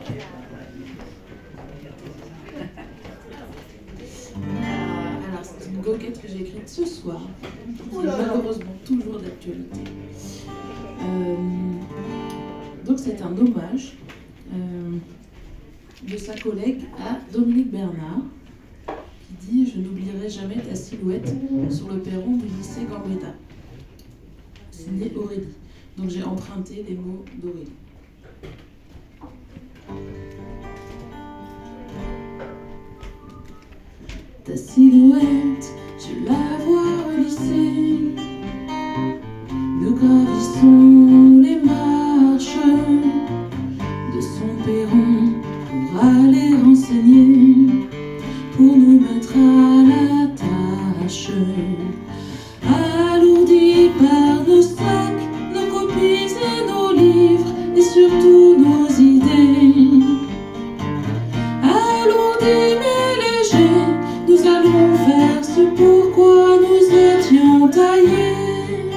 Alors, c'est une goguette que j'ai écrite ce soir, qui est malheureusement toujours d'actualité. Donc, c'est un hommage de sa collègue à Dominique Bernard, qui dit « Je n'oublierai jamais ta silhouette sur le perron du lycée Gambetta », signé Aurélie. Donc, j'ai emprunté les mots d'Aurélie. Ta silhouette, je la vois au lycée. Nous gravissons les marches de son perron pour aller renseigner, pour nous mettre à la tâche. Alourdis par nos sacs, nos copies et nos livres, et surtout nos idées. Alourdis mais légers, nous allons faire ce pourquoi nous étions taillés.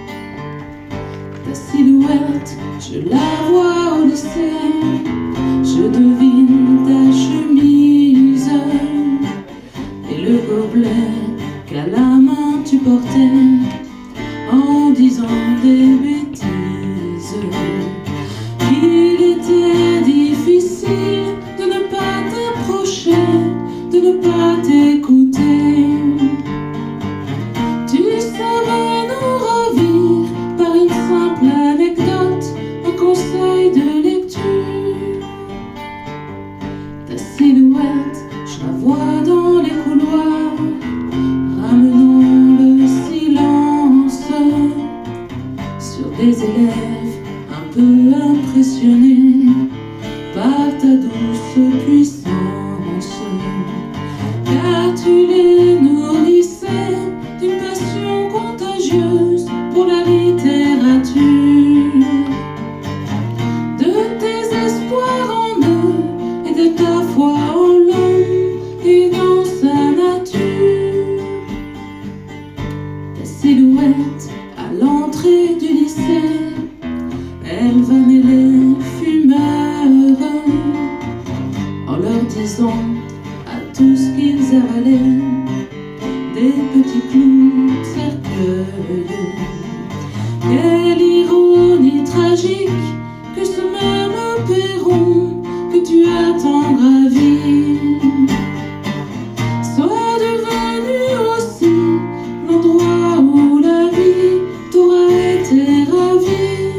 Ta silhouette, je la vois au lycée, je devine ta chemise et le gobelet qu'à la main tu portais en disant des bêtises. Il était difficile de ne pas t'approcher, de ne pas t'écouter. Tu savais nous ravir par une simple anecdote, un conseil de lecture. Ta silhouette, je la vois dans les couloirs, ramenant le silence sur des élèves un peu impressionnés par ta douce puissance. Car tu les nourrissais d'une passion contagieuse pour la littérature, de tes espoirs en eux et de ta foi en l'homme et dans sa nature. Ta silhouette à l'entrée du lycée, elle va mêler fumeurs en leur disant à tous qu'ils avalaient des petits clous de cercueil. Quelle ironie tragique que ce même perron que tu as tant gravi soit devenu aussi l'endroit où la vie t'aura été ravie.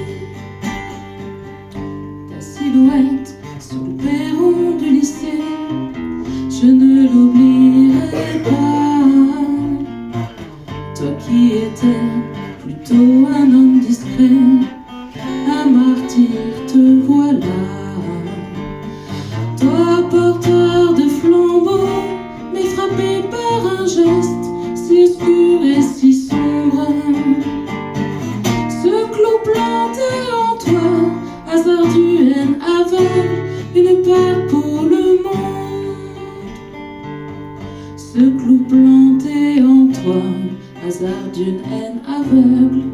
Ta silhouette sur le perron du lycée, je ne l'oublierai pas. Toi qui étais plutôt un homme discret, un martyr te voilà. Toi porteur de flambeau, mais frappé par un geste si obscur et si sombre. Ce clou planté en toi, hasard d'une haine aveugle, une perte pour le monde. Ce clou planté en toi, hasard d'une haine aveugle,